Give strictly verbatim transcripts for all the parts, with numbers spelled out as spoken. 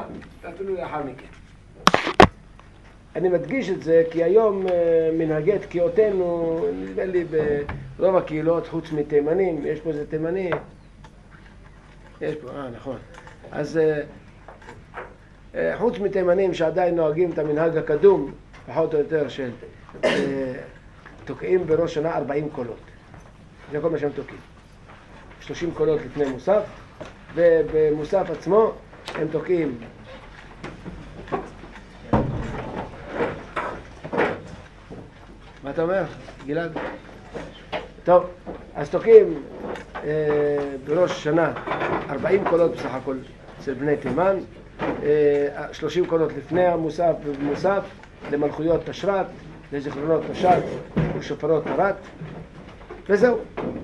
ואפילו לאחר מכן. אני מדגיש את זה כי היום מנהגי תקיעותינו, נדמה לי ברוב הקהילות, חוץ מתימנים, יש פה איזה תימני, יש פה, אה נכון. אז חוץ מתימנים שעדיין נוהגים את המנהג הקדום, פחות או יותר של תוקעים בראש שנה ארבעים קולות. זה כל מה שהם תוקעים. שלושים קולות לפני מוסף, ובמוסף עצמו הם תוקעים מה אתה אומר, גלעד? טוב, אז תוקעים אה, בראש שנה ארבעים קולות בסך הכל אצל בני תימן, אה, שלושים קולות לפני המוסף ובמוסף, למלכויות תשרת, לזיכרונות תשת ולשופרות תרת, וזהו.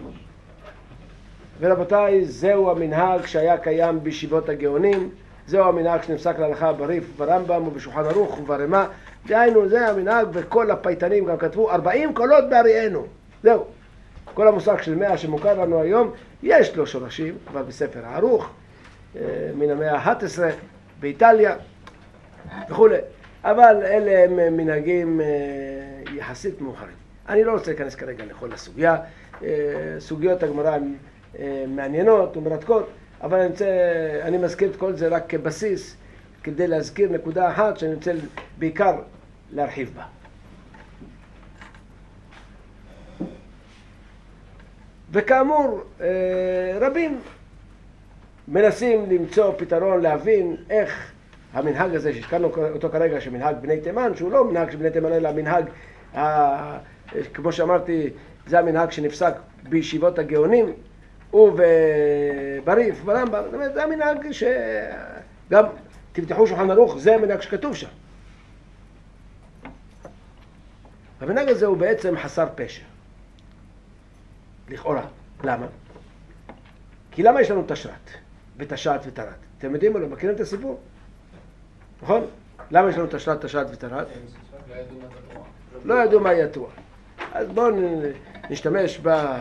ורבותיי, זהו המנהג שהיה קיים בישיבות הגאונים, זהו המנהג שנפסק להלכה בריף וברמב"ם ובשולחן ערוך וברמה, דהיינו, זה המנהג, וכל הפייטנים גם כתבו ארבעים קולות באריאנו. זהו. כל המושג של מאה שמוכר לנו היום, יש לו שורשים, כבר בספר הערוך, מן המאה ה-אחת עשרה, באיטליה, וכו'. אבל אלה הם מנהגים יחסית מאוחרים. אני לא רוצה להיכנס כרגע לכל הסוגיה. סוגיות הגמרא הן מעניינות ומרתקות, אבל אני, רוצה, אני מזכיר את כל זה רק כבסיס, כדי להזכיר נקודה אחת שאני רוצה בעיקר להרחיב בה. וכאמור, רבים מנסים למצוא פתרון, להבין איך המנהג הזה שהזכרנו אותו כרגע, שמנהג בני תימן, שהוא לא מנהג של בני תימן, אלא מנהג, כמו שאמרתי, זה המנהג שנפסק בישיבות הגאונים, ובריף, ברמב"ם, זאת אומרת, זה המנהג שגם תפתחו שולחן ערוך, זה המנהג שכתוב שם. המנהג הזה הוא בעצם חסר פשר, לכאורה. למה? כי למה יש לנו תשרת, ותשת ותרת? אתם יודעים או לא? מכירים את הסיפור? נכון? למה יש לנו תשרת, תשת ותרת? לא ידעו מה היא התרועה. אז בואו נשתמש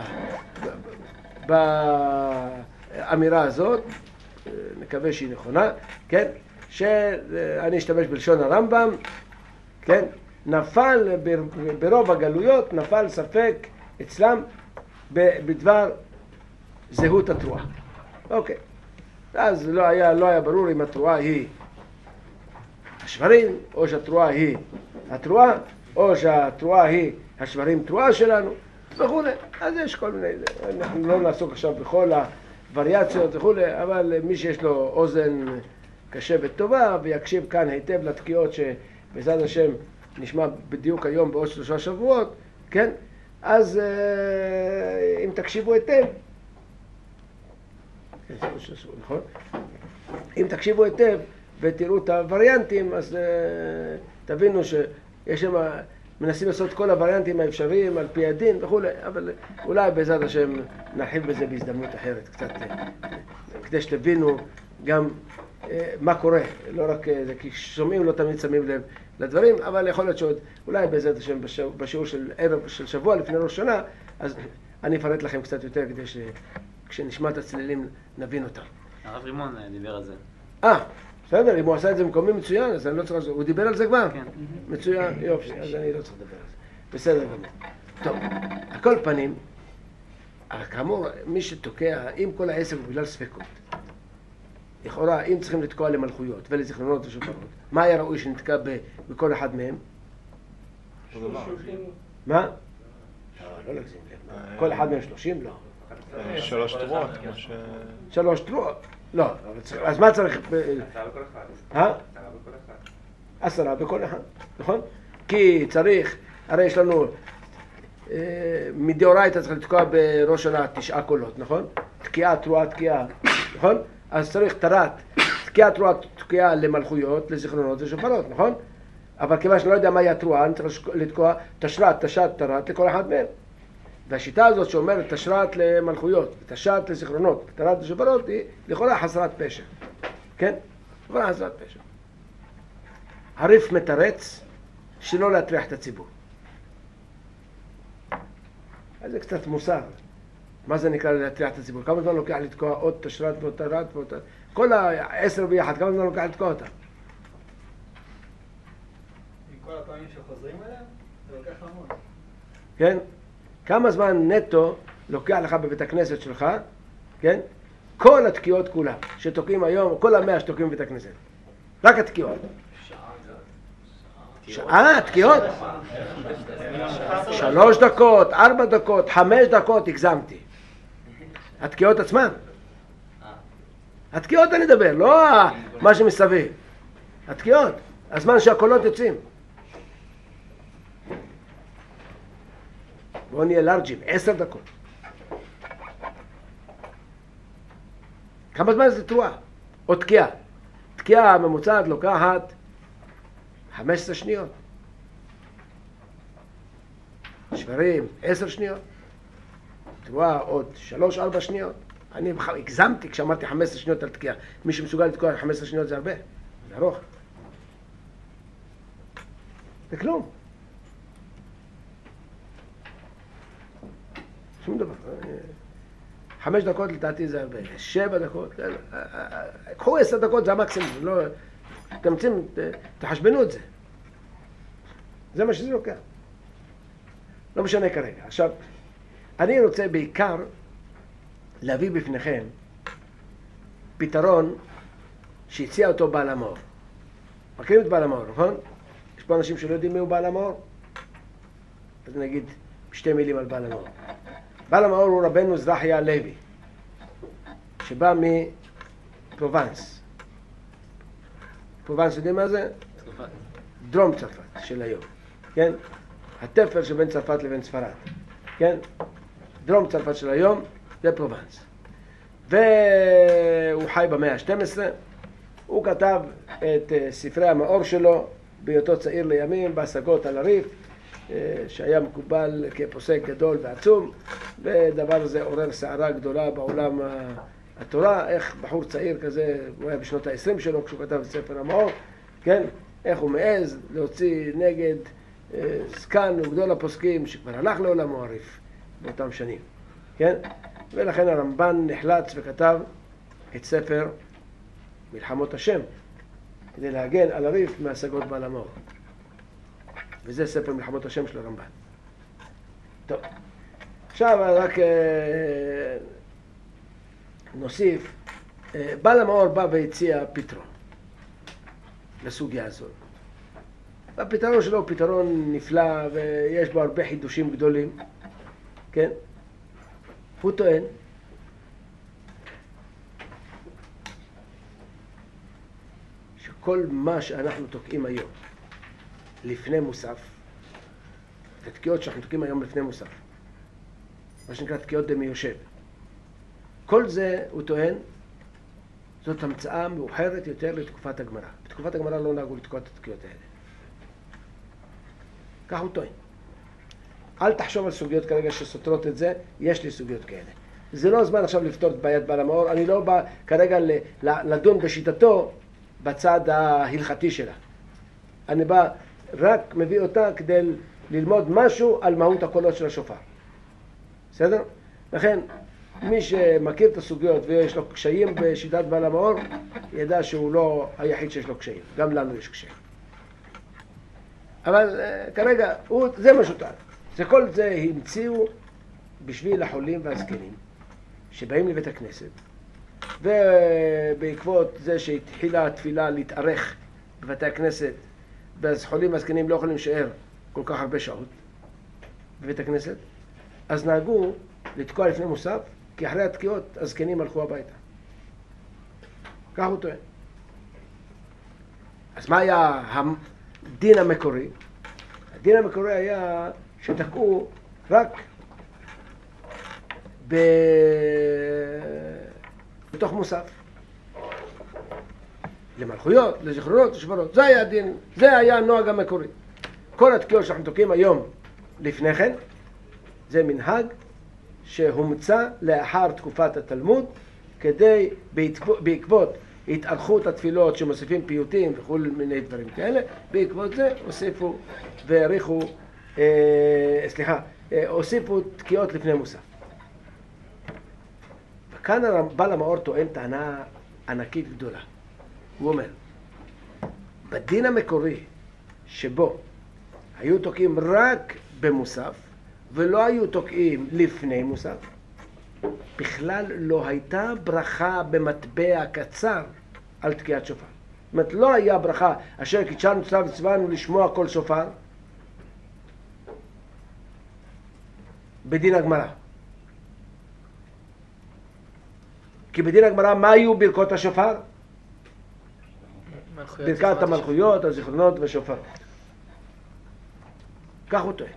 באמירה הזאת, נקווה שהיא נכונה, כן? שאני אשתמש בלשון הרמב"ם, כן? נפל ברוב הגלויות, נפל ספק אצלם בדבר זהות התרועה. אוקיי. אז לא היה, לא היה ברור אם התרועה היא השברים, או שהתרועה היא התרועה, או שהתרועה היא השברים תרועה שלנו, וכו'. אז יש כל מיני, אנחנו לא נעסוק עכשיו בכל הווריאציות וכו', אבל מי שיש לו אוזן קשבת טובה ויקשיב כאן היטב לתקיעות שבעזרת השם נשמע בדיוק היום בעוד שלושה שבועות, כן? אז אם תקשיבו היטב, נכון? אם תקשיבו היטב ותראו את הווריאנטים, אז תבינו שיש שם, מנסים לעשות כל הווריאנטים האפשריים על פי הדין וכו', אבל אולי בעזרת השם נרחיב בזה בהזדמנות אחרת קצת, כדי שתבינו גם מה קורה, לא רק זה, כי שומעים לא תמיד שמים לב לדברים, אבל יכול להיות שעוד, אולי בעזרת השם בשיעור של ערב, של שבוע לפני ראש שנה, אז אני אפרט לכם קצת יותר כדי שכשנשמע את הצלילים נבין אותם. הרב רימון דיבר על זה. אה, בסדר, אם הוא עשה את זה במקומי מצוין, אז אני לא צריך... הוא דיבר על זה כבר? כן. מצוין, יופי, אז אני לא צריך לדבר על זה. בסדר גמור. טוב, על כל פנים, כאמור, מי שתוקע, אם כל העסק הוא בגלל ספקות, לכאורה, אם צריכים לתקוע למלכויות ולזיכרונות ושופרות, מה היה ראוי שנתקע בכל אחד מהם? מה? לא, לא להגזים. כל אחד מהם שלושים? לא. שלוש תרועות. שלוש תרועות? לא. אז מה צריך? עשרה בכל אחד. אה? עשרה בכל אחד. עשרה בכל אחד, נכון? כי צריך, הרי יש לנו, מדאורייתא צריך לתקוע בראש שנה תשעה קולות, נכון? תקיעה, תרועה, תקיעה, נכון? אז צריך תרת, תקיעה, תרועה, תקיעה למלכויות, לזיכרונות ושופרות, נכון? אבל כיוון שאני לא יודע מהי התרועה, אני צריך לתקוע תשרת, תשת, תרת לכל אחד מהם. והשיטה הזאת שאומרת תשרת למלכויות, תשת לזיכרונות, תרת לשופרות, היא לכאורה חסרת פשר. כן? לכאורה חסרת פשר. הריף מתרץ שלא להטריח את הציבור. אז זה קצת מוסר. מה זה נקרא להטריח את הציבור? כמה זמן לוקח לתקוע עוד תשרת ועוד תרת ועוד... כל העשר ביחד, כמה זמן לוקח לתקוע אותה? עם כל הפעמים שחוזרים אליהם, זה לוקח המון. כן? כמה זמן נטו לוקח לך בבית הכנסת שלך, כן? כל התקיעות כולם, שתוקעים היום, כל המאה שתוקעים בבית הכנסת. רק התקיעות. שעה, תקיעות? שלוש דקות, ארבע דקות, חמש דקות, הגזמתי. התקיעות עצמן. התקיעות אני מדבר, לא מה שמסביב. התקיעות, הזמן שהקולות יוצאים. בואו נהיה לארג'ים, עשר דקות. כמה זמן זה תרועה? או תקיעה. תקיעה ממוצעת לוקחת חמש עשרה שניות. שברים, עשר שניות. תרועה עוד שלוש ארבע שניות. אני הגזמתי כשאמרתי חמש עשרה שניות על תקיעה. מי שמסוגל לתקוע חמש עשרה שניות זה הרבה. זה ארוך. זה כלום. שום דבר. חמש דקות לדעתי זה הרבה. שבע דקות. קחו עשר דקות זה המקסימום. לא... תמצים, תחשבנו את זה. זה מה שזה לוקח. לא משנה כרגע. עכשיו, אני רוצה בעיקר להביא בפניכם פתרון שהציע אותו בעל המאור. מכירים את בעל המאור, נכון? יש פה אנשים שלא יודעים מי הוא בעל המאור? אז נגיד שתי מילים על בעל המאור. בעל המאור הוא רבנו זרחיה הלוי, שבא מפרובנס. פרובנס יודעים מה זה? צרפת. דרום צרפת של היום, כן? התפר שבין צרפת לבין ספרד, כן? דרום צרפת של היום זה פרובנס. והוא חי במאה ה-שתים עשרה, הוא כתב את ספרי המאור שלו בהיותו צעיר לימים, בהשגות על הריף, שהיה מקובל כפוסק גדול ועצום, ודבר הזה עורר סערה גדולה בעולם התורה, איך בחור צעיר כזה, הוא היה בשנות ה-עשרים שלו כשהוא כתב את ספר המאור, כן? איך הוא מעז להוציא נגד זקן וגדול הפוסקים שכבר הלך לעולמו הריף באותם שנים, כן? ולכן הרמב"ן נחלץ וכתב את ספר מלחמות השם כדי להגן על הריף מהשגות בעל המאור. וזה ספר מלחמות השם של הרמב"ן. טוב, עכשיו רק אה, נוסיף, אה, בעל המאור בא והציע פתרון לסוגיה הזאת. הפתרון שלו הוא פתרון נפלא ויש בו הרבה חידושים גדולים, כן? הוא טוען שכל מה שאנחנו תוקעים היום לפני מוסף, התקיעות שאנחנו תוקעים היום לפני מוסף, מה שנקרא תקיעות דמי יושב, כל זה, הוא טוען, זאת המצאה מאוחרת יותר לתקופת הגמרא. בתקופת הגמרא לא נהגו לתקוע את התקיעות האלה. כך הוא טוען. אל תחשוב על סוגיות כרגע שסותרות את זה, יש לי סוגיות כאלה. זה לא הזמן עכשיו לפתור את בעיית בעל המאור, אני לא בא כרגע לדון בשיטתו בצד ההלכתי שלה. אני בא, רק מביא אותה כדי ללמוד משהו על מהות הקולות של השופר. בסדר? לכן, מי שמכיר את הסוגיות ויש לו קשיים בשיטת בעל המאור, ידע שהוא לא היחיד שיש לו קשיים. גם לנו יש קשיים. אבל כרגע, הוא, זה מה שטוען. זה כל זה המציאו בשביל החולים והזקנים שבאים לבית הכנסת, ובעקבות זה שהתחילה התפילה להתארך בבתי הכנסת, ואז חולים והזקנים לא יכולים להישאר כל כך הרבה שעות בבית הכנסת, אז נהגו לתקוע לפני מוסף, כי אחרי התקיעות הזקנים הלכו הביתה. כך הוא טוען. אז מה היה הדין המקורי? הדין המקורי היה שתקעו רק ב... בתוך מוסף. למלכויות, לזיכרונות, לשברות. זה היה הדין, זה היה הנוהג המקורי. כל התקיעות שאנחנו תוקעים היום לפני כן, זה מנהג שהומצא לאחר תקופת התלמוד, כדי בעקבות התארכות התפילות שמוסיפים פיוטים וכל מיני דברים כאלה, בעקבות זה הוסיפו והעריכו, אה, סליחה, אה, הוסיפו תקיעות לפני מוסף. כאן הבעל המאור טוען טענה ענקית גדולה. הוא אומר, בדין המקורי שבו היו תוקעים רק במוסף ולא היו תוקעים לפני מוסף, בכלל לא הייתה ברכה במטבע קצר על תקיעת שופר. זאת אומרת, לא היה ברכה אשר קידשנו צו וצוונו לשמוע כל שופר בדין הגמרא. כי בדין הגמרא מה היו ברכות השופר? ברכת המלכויות, הזיכרונות ושופר. כך הוא טוען.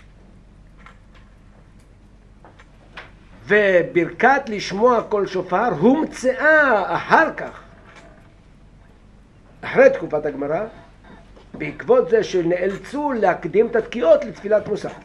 וברכת לשמוע כל שופר הומצאה אחר כך, אחרי תקופת הגמרא, בעקבות זה שנאלצו להקדים את התקיעות לתפילת מוסף.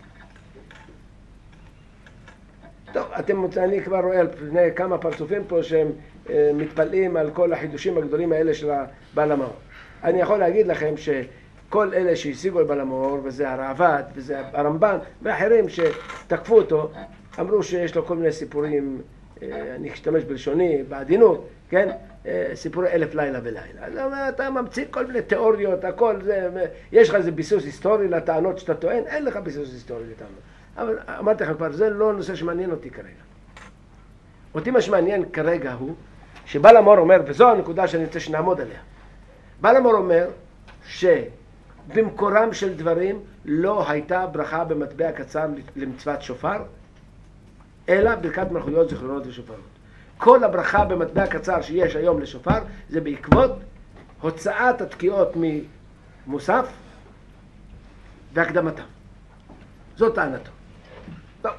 טוב, אתם, אני כבר רואה על פני כמה פרצופים פה שהם אה, מתפלאים על כל החידושים הגדולים האלה של הבעל המאור. אני יכול להגיד לכם שכל אלה שהשיגו על בעל המאור, וזה הרעב"ד, וזה הרמב"ן, ואחרים שתקפו אותו, אמרו שיש לו כל מיני סיפורים, אה, אני אשתמש בלשוני, בעדינות, כן? אה, סיפורי אלף לילה ולילה. אז אתה ממציא כל מיני תיאוריות, הכל זה, יש לך איזה ביסוס היסטורי לטענות שאתה טוען, אין לך ביסוס היסטורי לטענות. אבל אמרתי לך כבר, זה לא נושא שמעניין אותי כרגע. אותי מה שמעניין כרגע הוא שבעל המאור אומר, וזו הנקודה שאני רוצה שנעמוד עליה, בעל המאור אומר שבמקורם של דברים לא הייתה ברכה במטבע קצר למצוות שופר, אלא ברכת מלכויות, זיכרונות ושופרות. כל הברכה במטבע קצר שיש היום לשופר זה בעקבות הוצאת התקיעות ממוסף והקדמתם. זאת טענתו. טוב.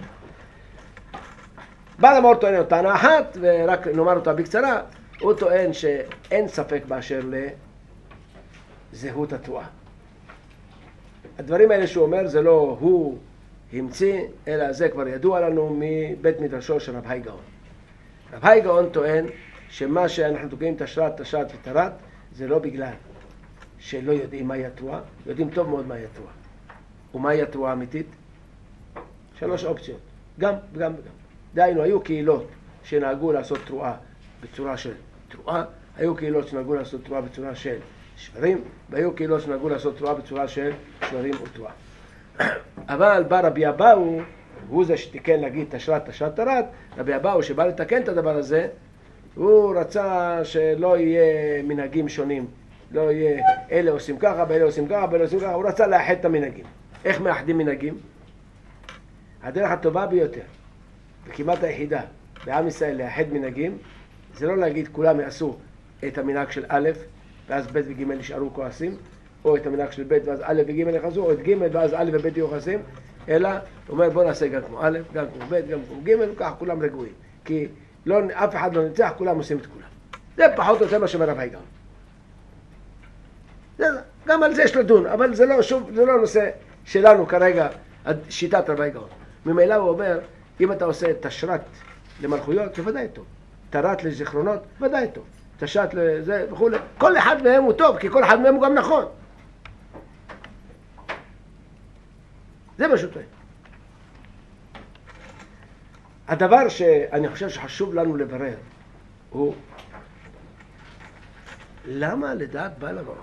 בעל המאור טוען אותה טענה אחת, ורק נאמר אותה בקצרה. הוא טוען שאין ספק באשר לזהות התרועה. הדברים האלה שהוא אומר זה לא הוא המציא, אלא זה כבר ידוע לנו מבית מדרשו של רב חיים גאון. רב חיים גאון טוען שמה שאנחנו תוקעים תשרת, תשרת ותרת זה לא בגלל שלא יודעים מהי התרועה, יודעים טוב מאוד מהי התרועה. ומהי התרועה האמיתית? שלוש אופציות, גם וגם וגם. דהיינו, היו קהילות שנהגו לעשות תרועה בצורה של תרועה, היו קהילות שנהגו לעשות תרועה בצורה של שברים, והיו קהילות שנהגו לעשות תרועה בצורה של שברים ותרועה. אבל בא רבי אבאו, הוא זה שתיקן להגיד תשרת, תשרת, תרת, רבי אבאו שבא לתקן את הדבר הזה, הוא רצה שלא יהיה מנהגים שונים, לא יהיה אלה עושים ככה, ואלה עושים ככה, ואלה עושים ככה, הוא רצה לאחד את המנהגים. איך מאחדים מנהגים? הדרך הטובה ביותר, וכמעט היחידה, בעם ישראל לאחד מנהגים, זה לא להגיד כולם יעשו את המנהג של א', ואז ב' וג' נשארו כועסים, או את המנהג של ב' ואז א' וג' יחזו, או את ג' ואז א' וב' יהיו כועסים, אלא הוא אומר בוא נעשה גם כמו א', גם כמו ב', גם כמו ג', וכך כולם רגועים. כי לא, אף אחד לא נצח, כולם עושים את כולם. זה פחות או יותר מה שאומר רב חיים גאון. גם על זה יש לדון, אבל זה לא, שוב, זה לא נושא שלנו כרגע, שיטת רב חיים גאון. ממילא הוא אומר, אם אתה עושה תשרת למלכויות, זה ודאי טוב. תרת לזיכרונות, ודאי טוב. תשרת לזה וכו'. כל אחד מהם הוא טוב, כי כל אחד מהם הוא גם נכון. זה מה שהוא טוען. הדבר שאני חושב שחשוב לנו לברר הוא למה לדעת בעל המאור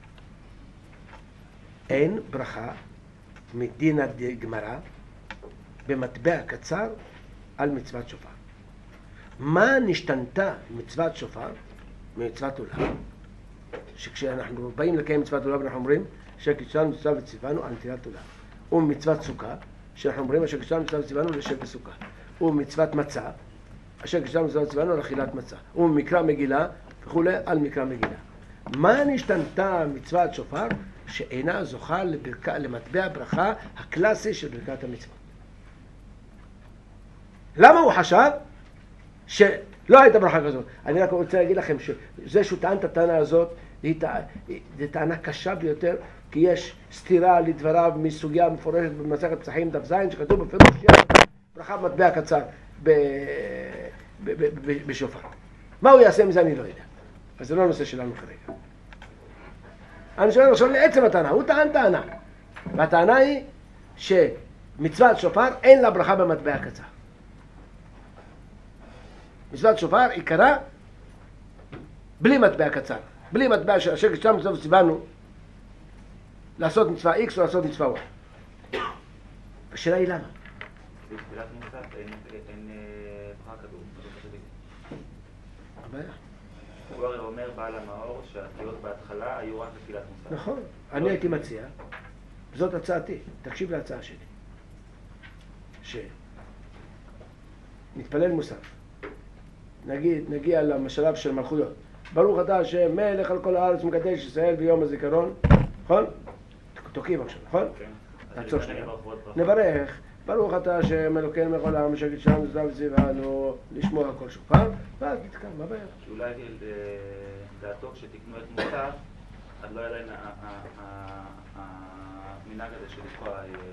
אין ברכה מדין הגמרא במטבע קצר על מצוות שופר. מה נשתנתה מצוות שופר ממצוות עולה? שכשאנחנו באים לקיים מצוות עולה ואנחנו אומרים שקידשנו מצווה וציוונו על נטילת עולה. ומצוות סוכה שאנחנו אומרים אשר קידשנו מצווה וציוונו לשב בסוכה. ומצוות מצה אשר קידשנו מצווה וציוונו על אכילת מצה. ומקרא מגילה וכו' על מקרא מגילה. מה נשתנתה מצוות שופר שאינה זוכה לברכה, למטבע ברכה הקלאסי של ברכת המצוות? למה הוא חשב שלא הייתה ברכה כזאת? אני רק רוצה להגיד לכם שזה שהוא טען את הטענה הזאת, זו טענה קשה ביותר, כי יש סתירה לדבריו מסוגיה מפורשת במסכת פסחים דף ז' שכתוב בפירוש שיש ברכה במטבע קצר בשופר. מה הוא יעשה מזה אני לא יודע. אז זה לא הנושא שלנו כרגע. אני שואל עכשיו לעצם הטענה, הוא טען טענה. והטענה היא שמצוות שופר אין לה ברכה במטבע קצר. מצוות שופר עיקרה בלי מטבע קצר, בלי מטבע של אשר כשם מצווה ציוונו לעשות מצווה X או לעשות מצווה Y. השאלה היא למה? בתפילת מוסף אין פרעה כדור, כדור חשבים. הבעיה. הוא הרי אומר בעל המאור שהתפילות בהתחלה היו רק בתפילת מוסף. נכון, אני הייתי מציע, זאת הצעתי, תקשיב להצעה שלי, שנתפלל מוסף, נגיד, נגיע לשלב של מלכויות, ברוך אתה השם מלך על כל הארץ מקדש ישראל ביום הזיכרון, נכון? תוקים עכשיו, נכון? נעצור שנייה, נברך, ברוך אתה השם אלוקינו מכל העם אשר קידשנו וזרענו וציוונו לשמוע כל שופר, ואז נתקע, מה הבעיה? שאולי דעתו כשתקנו את מוסף, אז לא היה להם המנהג הזה של לתקוע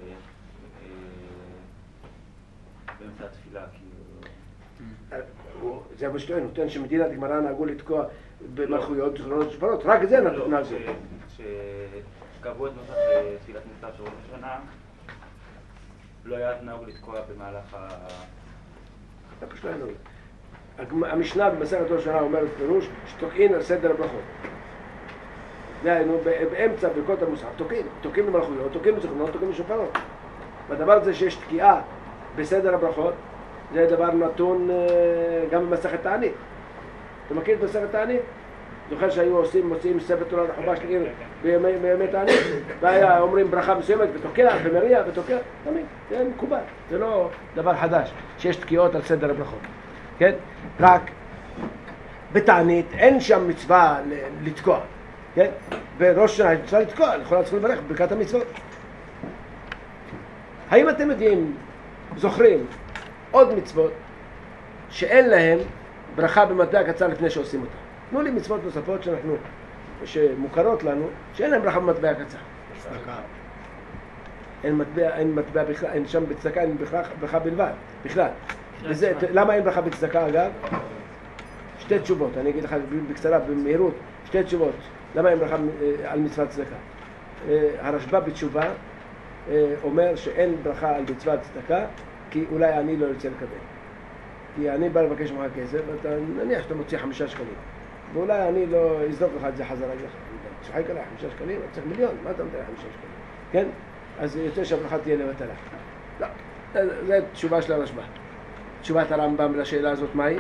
באמצע התפילה, כאילו... זה מה שטוען, נותן שמדינת גמרא נהגו לתקוע במלכויות זכרונות ושופרות, רק זה נהגו. כשקבעו את נוסח תפילת מוסף של ראש השנה, לא היה נהוג לתקוע במהלך ה... זה פשוט לא נהוג. המשנה במסכת ראש השנה אומרת פירוש שתוקעין על סדר הברכות. דהיינו, באמצע ברכות המוסף, תוקעים, תוקעים במלכויות, תוקעים בזכרונות, תוקעים בשופרות. והדבר הזה שיש תקיעה בסדר הברכות, זה דבר נתון גם במסכת תענית. אתה מכיר את מסכת תענית? זוכר שהיו עושים, מוציאים ספר תורה לחובה של עיר בימי תענית, והיה אומרים ברכה מסוימת ותוקע ומריע ותוקע, תמיד, זה מקובל, זה לא דבר חדש, שיש תקיעות על סדר הברכות, כן? רק בתענית אין שם מצווה לתקוע, כן? בראש שנה יש מצווה לתקוע, לכולה צריכים לברך בברכת המצוות. האם אתם יודעים, זוכרים, עוד מצוות שאין להם ברכה במטבע קצר לפני שעושים אותה? תנו לי מצוות נוספות שאנחנו, שמוכרות לנו, שאין להם ברכה במטבע קצר. צדקה. אין מטבע, אין מטבע בכלל, אין שם בצדקה, אין ברכה בלבד, בכלל. וזה, למה אין ברכה בצדקה אגב? שתי תשובות, אני אגיד לך בקצרה, במהירות, שתי תשובות. למה אין ברכה על מצוות צדקה? הרשב"א בתשובה אומר שאין ברכה על מצוות צדקה, כי אולי אני לא ירצה לקבל. כי אני בא לבקש ממך כסף, ואתה נניח שאתה מוציא חמישה שקלים. ואולי אני לא אזרוק לך את זה חזרה אליך. צוחק עליי חמישה שקלים, אתה צריך מיליון, מה אתה נותן חמישה שקלים? כן? אז יותר שהברכה תהיה לבטלה. לא, זו תשובה של הרשב"א. תשובת הרמב"ם לשאלה הזאת מהי?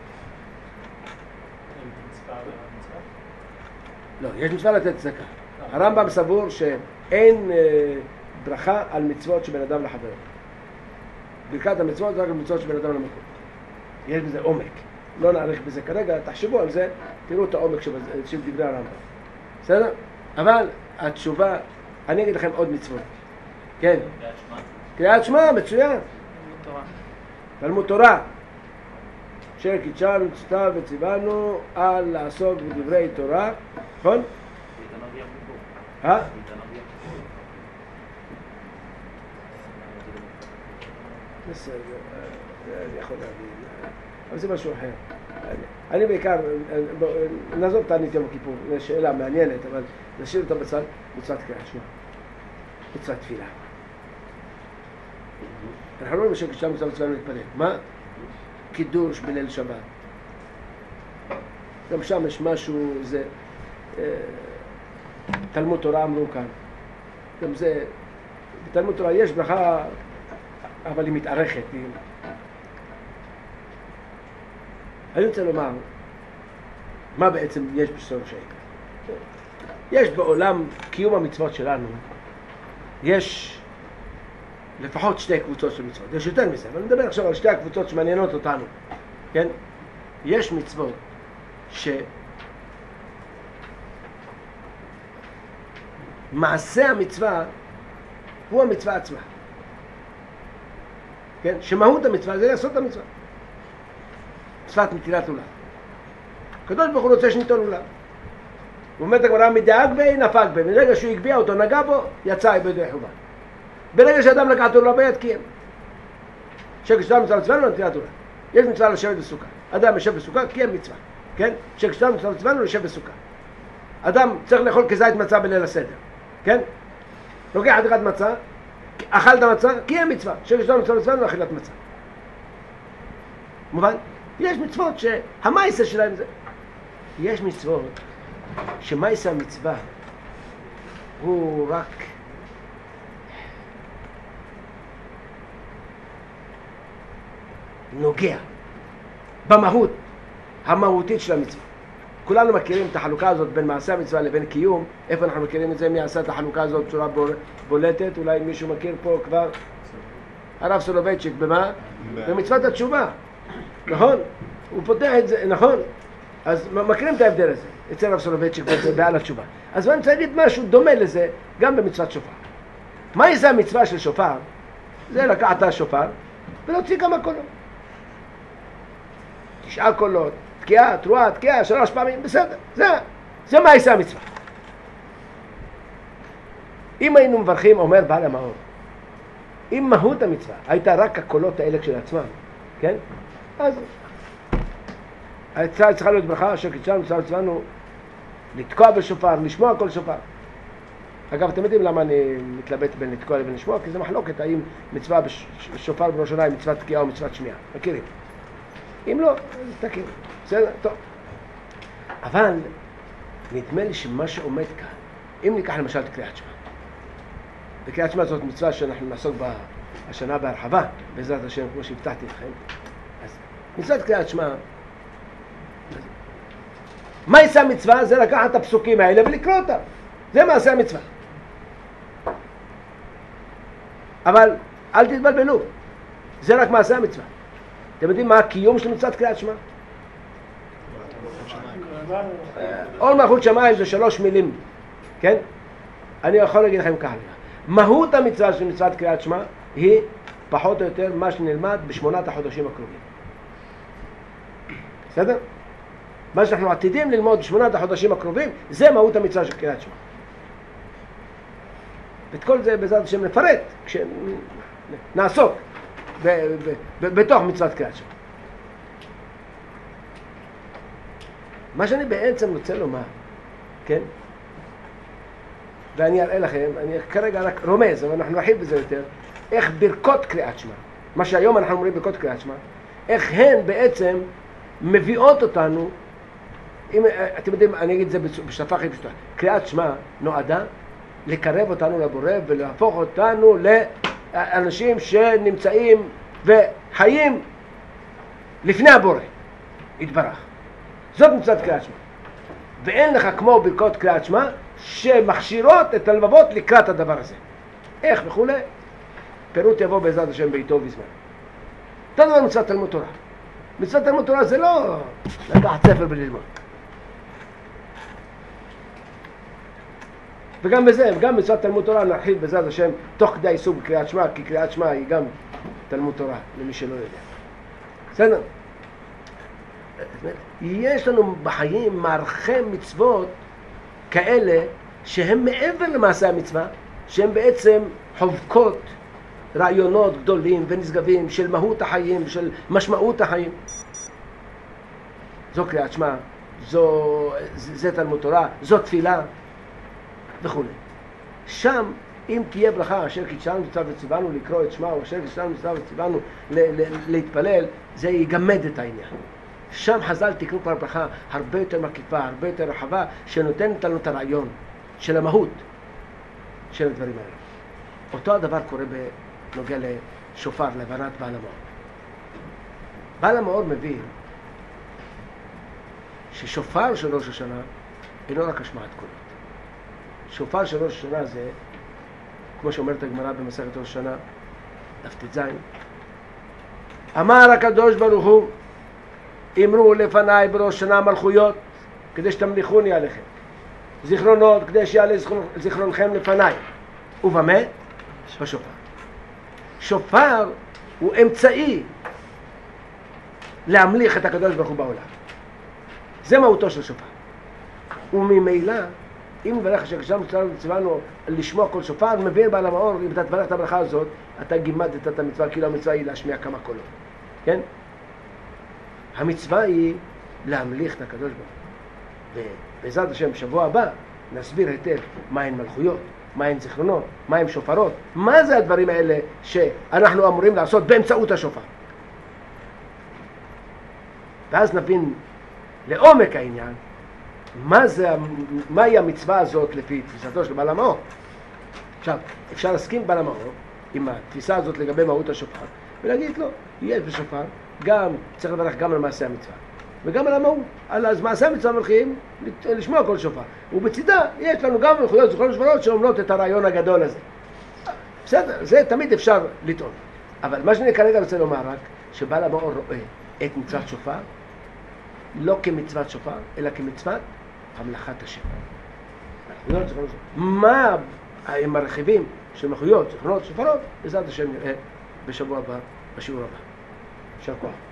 לא, יש מצווה לתת צדקה. הרמב"ם סבור שאין ברכה על מצוות של בן אדם לחברו. ברכת המצוות זה רק על מצוות של בן אדם למקום. יש בזה עומק. לא נעריך בזה כרגע, תחשבו על זה, תראו את העומק של דברי הרמב"ם. בסדר? אבל התשובה, אני אגיד לכם עוד מצוות. כן. קריאת שמע. קריאת שמע, מצוין. תלמוד תורה. תלמוד תורה. אשר קידשנו ציוונו וציוונו על לעסוק בדברי תורה, נכון? אה? בסדר, אני יכול להבין, אבל זה משהו אחר. אני בעיקר, נעזוב תענית יום הכיפור, זו שאלה מעניינת, אבל נשאיר אותה בצד, מצוות קריאת שמע, מצוות תפילה. אנחנו רואים שכשם מצוות ציוונו להתפלל. מה? קידוש בליל שבת. גם שם יש משהו, זה תלמוד תורה אמרו כאן. גם זה, בתלמוד תורה יש ברכה, אבל היא מתארכת. היא... אני רוצה לומר, מה בעצם יש בשורש העיקר? יש בעולם קיום המצוות שלנו, יש לפחות שתי קבוצות של מצוות. יש יותר מזה, אבל אני מדבר עכשיו על שתי הקבוצות שמעניינות אותנו. כן? יש מצוות ש... מעשה המצווה הוא המצווה עצמה. כן? שמהות המצווה זה לעשות את המצווה. מצוות נטילת עולה. הקדוש ברוך הוא רוצה שניטול עולה. הוא אומר את הגמרא, מדאג בי נפק בי. ברגע שהוא הגביה אותו, נגע בו, יצא בידי חובה. ברגע שאדם לקח את עולה ביד, קיים. שכשאדם מצווה לצוונו נטילת עולה. יש מצווה לשבת בסוכה. אדם יושב בסוכה, קיים מצווה. כן? שכשאדם מצווה לצוונו יושב בסוכה. אדם צריך לאכול כזית מצה בליל הסדר. כן? לוקח חתיכת מצה, אכל את המצה, קיים מצווה. שכשאדם מצווה לצוונו אכילת מצה. מובן? יש מצוות שהמייסה שלהם זה. יש מצוות שמייסה המצווה הוא רק נוגע במהות המהותית של המצווה. כולנו מכירים את החלוקה הזאת בין מעשה המצווה לבין קיום. איפה אנחנו מכירים את זה? מי עשה את החלוקה הזאת בצורה בולטת? אולי מישהו מכיר פה כבר? הרב סולובייצ'יק. במה? במצוות התשובה. נכון? הוא פותח את זה, נכון? אז מכירים את ההבדל הזה אצל הרב סולובייצ'יק בעל התשובה. אז אני רוצה להגיד משהו דומה לזה גם במצוות שופר. מהי זה המצווה של שופר? זה לקחת את השופר ולהוציא כמה קולות. תשעה קולות, תקיעה, תרועה, תקיעה, שלוש פעמים, בסדר. זה, זה מה יעשה המצווה. אם היינו מברכים, אומר בעל המאור, אם מהות המצווה הייתה רק הקולות האלה כשלעצמם, כן? אז ההצעה צריכה להיות ברכה, אשר קידשנו, צריכה לצוונו לתקוע בשופר, לשמוע כל שופר. אגב, אתם יודעים למה אני מתלבט בין לתקוע לבין לשמוע? כי זה מחלוקת, האם מצווה בשופר בראשונה היא מצוות תקיעה או מצוות שמיעה. מכירים? אם לא, אז תכיר. בסדר? טוב. אבל נדמה לי שמה שעומד כאן, אם ניקח למשל את קריאת שמע. בקריאת שמע זאת מצווה שאנחנו נעסוק בה השנה בהרחבה, בעזרת השם, כמו שהבטחתי לכם. אז מצוות קריאת שמע, מה יעשה המצווה? זה לקחת את הפסוקים האלה ולקרוא אותם. זה מעשה המצווה. אבל אל תתבלבלו, זה רק מעשה המצווה. אתם יודעים מה הקיום של מצוות קריאת שמע? עול מלכות שמיים זה שלוש מילים, כן? אני יכול להגיד לכם ככה. מהות המצווה של מצוות קריאת שמע היא פחות או יותר מה שנלמד בשמונת החודשים הקרובים. בסדר? מה שאנחנו עתידים ללמוד בשמונת החודשים הקרובים זה מהות המצווה של קריאת שמע. ואת כל זה בעזרת השם נפרט כשנעסוק בתוך מצוות קריאת שמע. מה שאני בעצם רוצה לומר, כן? ואני אראה לכם, אני כרגע רק רומז, אבל אנחנו נרחיב בזה יותר, איך ברכות קריאת שמע, מה שהיום אנחנו אומרים ברכות קריאת שמע, איך הן בעצם מביאות אותנו, אם, אתם יודעים, אני אגיד את זה בשפה הכי פשוטה, קריאת שמע נועדה לקרב אותנו לבורא ולהפוך אותנו לאנשים שנמצאים וחיים לפני הבורא, יתברך. זאת מצוות קריאת שמע. ואין לך כמו ברכות קריאת שמע שמכשירות את הלבבות לקראת הדבר הזה. איך וכולי? פירוט יבוא בעזרת השם בעיתו ובזמן. אותו דבר מצוות תלמוד תורה. מצוות תלמוד תורה זה לא לקחת ספר וללמוד. וגם בזה, גם מצוות תלמוד תורה נרחיב בעזרת השם תוך כדי העיסוק בקריאת שמע, כי קריאת שמע היא גם תלמוד תורה, למי שלא יודע. בסדר? יש לנו בחיים מערכי מצוות כאלה שהם מעבר למעשה המצווה, שהם בעצם חובקות רעיונות גדולים ונשגבים של מהות החיים, של משמעות החיים. זו קריאת שמע, זו, זה תלמוד תורה, זו תפילה וכו'. שם אם תהיה ברכה אשר קידשנו מצווה וציוונו לקרוא את שמה, או אשר קידשנו מצווה וציוונו להתפלל, זה יגמד את העניין. שם חז"ל תקנו כבר ברכה הרבה יותר מקיפה, הרבה יותר רחבה, שנותנת לנו את הרעיון של המהות של הדברים האלה. אותו הדבר קורה בנוגע לשופר, להבנת בעל המאור. בעל המאור מבין ששופר של ראש השנה אינו רק השמעת קולות. שופר של ראש השנה זה, כמו שאומרת הגמרא במסכת ראש השנה, דף ט"ז, אמר הקדוש ברוך הוא, אמרו לפניי בראש שנה מלכויות כדי שתמליכוני עליכם, זיכרונות כדי שיעלה זיכרונכם לפניי. ובמה? בשופר. שופר הוא אמצעי להמליך את הקדוש ברוך הוא בעולם. זה מהותו של שופר. וממילא אם נברך אשר קידשנו ציוונו לשמוע כל שופר, מבין בעל המאור, אם אתה תברך את הברכה הזאת, אתה גימדת את המצווה, כאילו המצווה היא להשמיע כמה קולות. כן? המצווה היא להמליך את הקדוש ברוך הוא. ובעזרת השם בשבוע הבא נסביר היטב מהן מלכויות, מהן זיכרונות, מהן שופרות, מה זה הדברים האלה שאנחנו אמורים לעשות באמצעות השופר. ואז נבין לעומק העניין, מה זה, מהי המצווה הזאת לפי תפיסתו של בעל המאור. עכשיו, אפשר להסכים בעל המאור עם התפיסה הזאת לגבי מהות השופר, ולהגיד לו, יש בשופר, גם, צריך לברך גם על מעשה המצווה, וגם על המהות. על אז מעשה המצווה מלכים לשמוע כל שופר. ובצידה, יש לנו גם מלכויות זכרונות שופרות שאומרות את הרעיון הגדול הזה. בסדר, זה תמיד אפשר לטעון. אבל מה שאני כרגע רוצה לומר רק, שבעל המאור רואה את מצוות שופר, לא כמצוות שופר, אלא כמצוות המלאכת השם. מה הם הרכיבים של מלכויות, זכרונות, שופרות, בעזרת השם נראה בשבוע הבא, בשיעור הבא. יישר כוח.